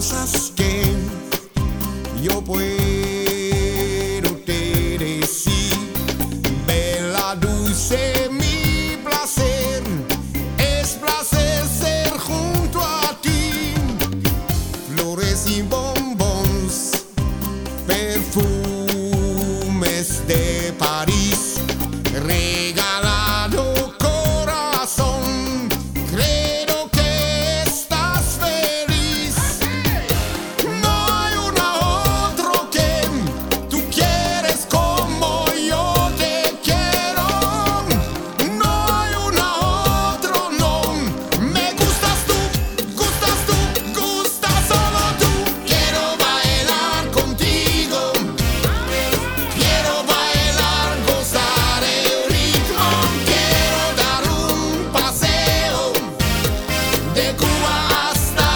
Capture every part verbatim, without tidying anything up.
cosas que yo puedo te decir. Bella, dulce, mi placer, es placer ser junto a ti. Flores y bombons, perfumes de París, regalado corazón, creo que estás feliz. No hay una otro que tú quieres como yo te quiero. No hay una otro, no. Me gustas tú, gustas tú, gustas solo tú. Quiero bailar contigo, quiero bailar, gozar el ritmo. Quiero dar un paseo de Cuba hasta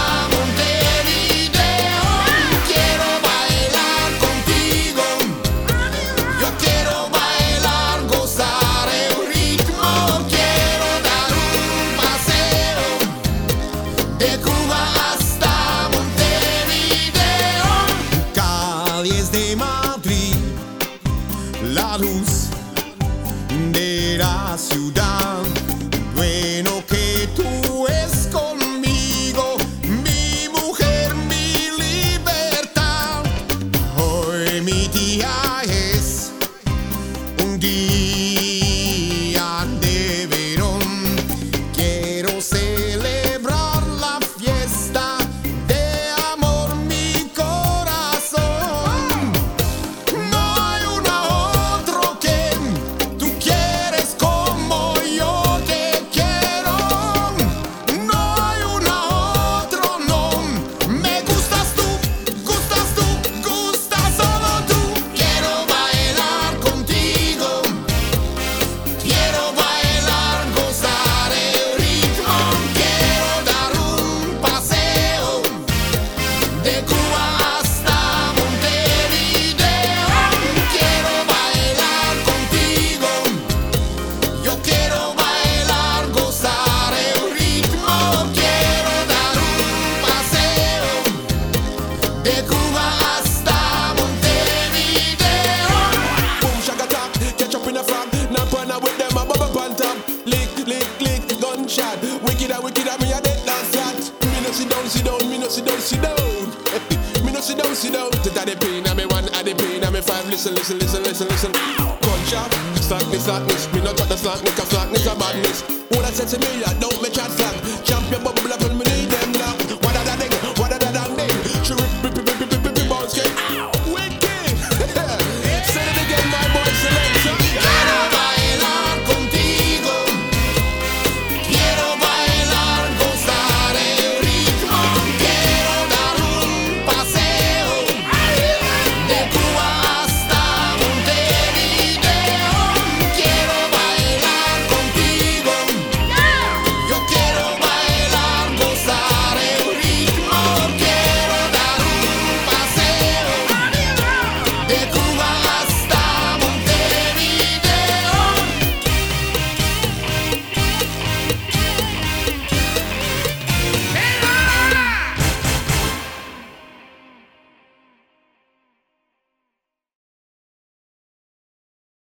Montevideo. Quiero bailar contigo, yo quiero bailar, gozar el ritmo. Quiero dar un paseo de Cuba hasta Montevideo. Calles de Madrid, la luz de la ciudad. Bueno que tú es conmigo, mi mujer, mi libertad. Hoy mi día es un día de verón. Quiero celebrar la fiesta de amor, mi corazón. No hay una otro que tú quieres como yo te quiero. No hay una otro, no. Me gustas tú, gustas tú, gustas solo tú. Quiero bailar contigo, quiero bailar, gozar el ritmo. Quiero dar un paseo de Cuba hasta Montevideo. Quiero bailar contigo, yo quiero bailar, gozar el ritmo. Quiero dar un paseo de Cuba hasta Montevideo. Boom, shaka top, catch up in a frog. Now partner with them, a bubble on top. Lick, lick, lick, gunshot. Wicked, a wicked, a me a dead dance flat. Me no sit down, sit down, me no sit down, sit down. Me no sit down, sit down. Take the pain, and me one, and the pain, and me five. Listen, listen, listen, listen, listen. Gunshot, slackness, slackness. Me not got the slackness, 'cause slackness a badness. What I said to me, I don't make chat slack. Champion bubble up and